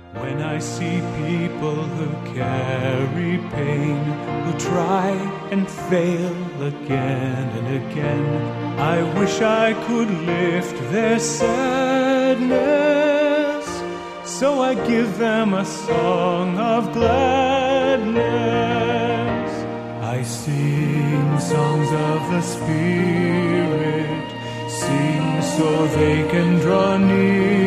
When I see people who carry pain, who try and fail again and again, I wish I could lift their sadness. So I give them a song of gladness. I sing songs of the Spirit, sing so they can draw near.